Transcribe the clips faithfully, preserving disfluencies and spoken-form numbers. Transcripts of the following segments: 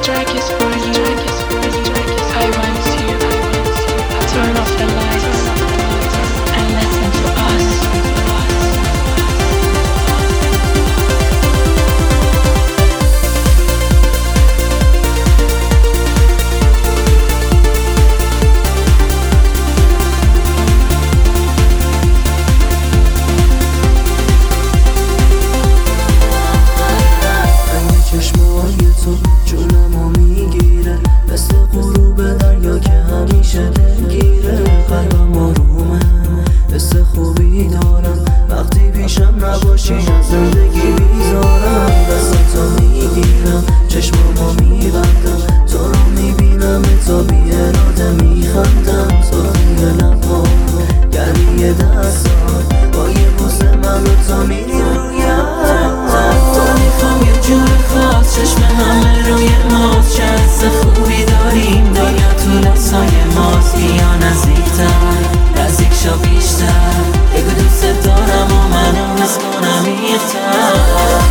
track is for you. I want you. Turn off the lights and listen to us. نباشی از زندگی بیزارم، دستاتو میگیرم، چشمامو میبندم، تو رو میبینم تا بی اراده میخندم. سرخی لبها، گرمی دستات، با یه بوسه من و تو میری رویم. تو میخوام یه جور خاص، چشم همه روی ماست، چه حس خوبی داریم، دنیا تو دستای ماست. بیا نزدیکتر، نزدیک شو بیشتر، بگو دوست دارم و منو حس کنم بیشتر.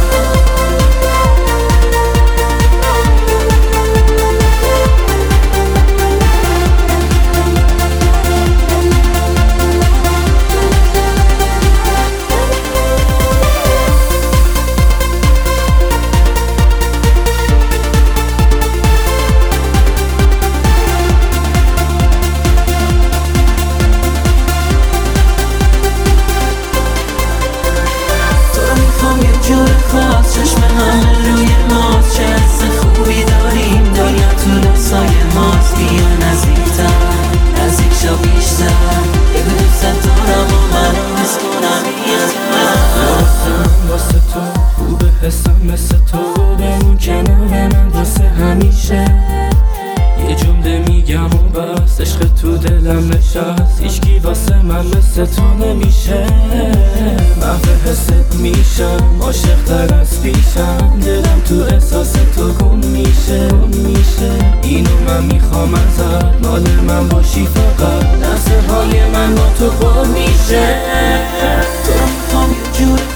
چشم همه روی ماست، چه حس خوبی داریم، دنیا تو دستای ماست. بیا نزدیکتر، نزدیک شو بیشتر، بگو دوست دارم و منو حس کنم بیشتر. واسه تو خوبه حسم مثل تو، بمون کنار من واسه همیشه. یه جمله میگم و بس، عشق تو دلم نشست، هیچکی واسه من مثل تو نمیشه. محو حست میشم، عاشق تر از پیشم، دلم تو احساس تو گم میشه میشه. اینو من میخوام ازت، مال من باشی فقط، لحظه های من با تو پر میشه. تو میخوام یه جور